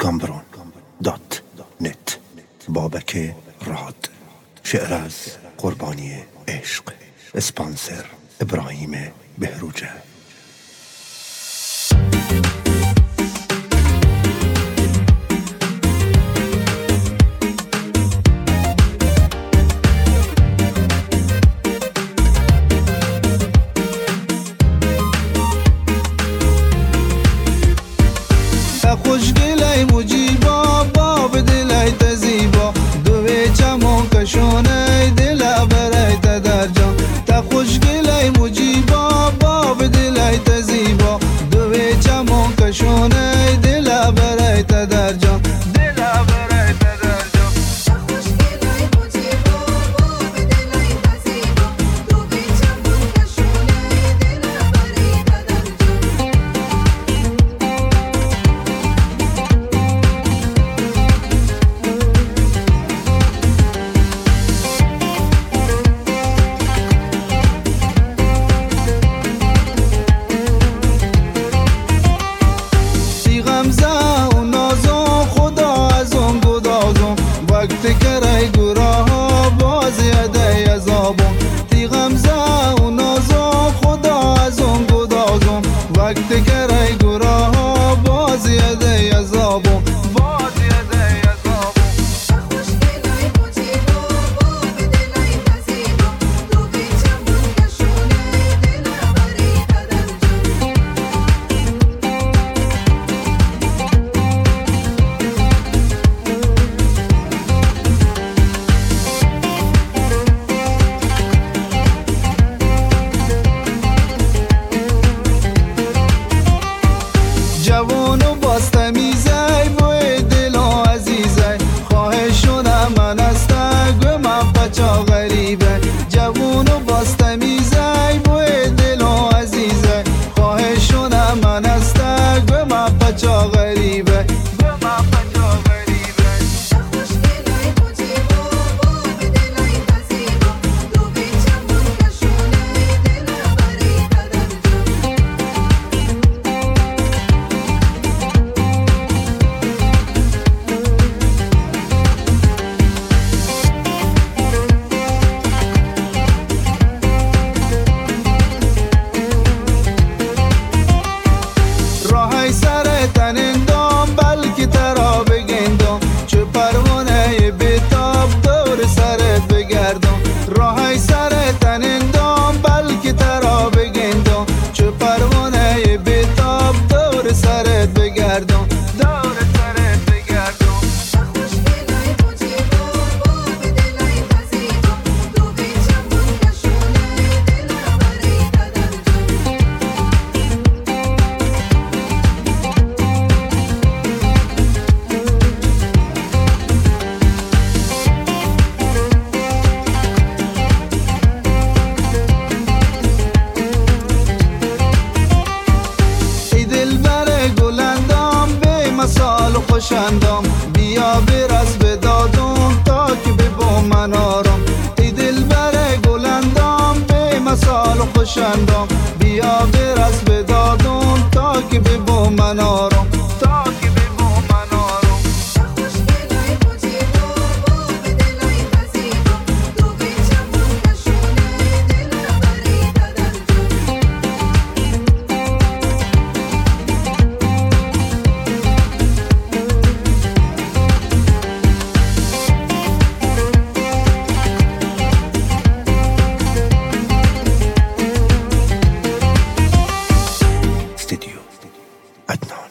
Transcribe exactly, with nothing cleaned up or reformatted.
کامبرون دات نت. بابک راد. شعر از قربانی عشق. اسپانسر ابراهیم بهروجه. خوشگلی مجیبا باب دلی تزیبا دوی چمون کشونه دل برای در جان. تا خوشگلی مجیبا باب دلی تزیبا دوی چمون کشونه دل برای در جان. دل برای در جان. تا خوشگلی مجیبا باب دلی تزیبا دوی چمون کشونه دل برای در جان. وقتی کرای گراه باز یده یزابون تی غمزه و نازو خدا از اون گدازون. وقتی کرای گراه باز یده یزابون باز یده یزابون. تا خوشگلی مجیبا باب دلی تزیبا دوی چمون کشونه دل برای در جان. جوان و باستمیزه بوی دل و عزیزه خواهشون من است گو من بچا غریبه. جوان و باستمیزه بوی دل و عزیزه خواهشون من است گو من بچا غریبه. گو من بچا غریبه. تا خوشگلی مجیبا باب دلی تزیبا دوی چمون کشونه دل برای در جان. راهی سر تنندام بلکه ترا بگندم چه پروانه بیتاب دور سرت بگردم. راهی سر تنندام بلکه ترا بگندم چه پروانه بیتاب دور سرت بگردم دور سرت بگردم. تا خوشگلی مجیبا باب دلی تزیبا دوی چمون کشونه دل برای در جان. ای دل بر گلندام به مثال خوشندام بیا برس به دادم تا که ببو من آرام. ای دل بر گلندام به مثال خوشندام بیا برس به دادم تا که ببو من آرام تا که ببو من آرام. تا خوشگلی مجیبا باب دلی تزیبا دوی چمون کشونه دل برای در جان. استديو عدنان.